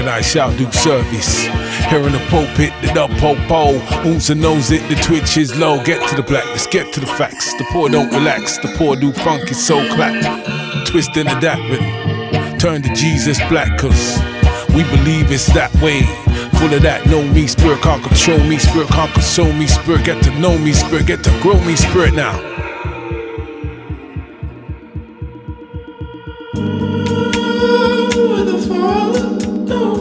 And I shall do service. Here in the pulpit, the dub po-po. Oomsa knows it, the twitch is low. Get to the black, let's get to the facts. The poor don't relax, the poor do funky soul clap. Twist into that rhythm. Turn to Jesus black, cause we believe it's that way. Full of that, know me, spirit can't control me, spirit can't console me, spirit get to know me, spirit get to grow me, spirit now.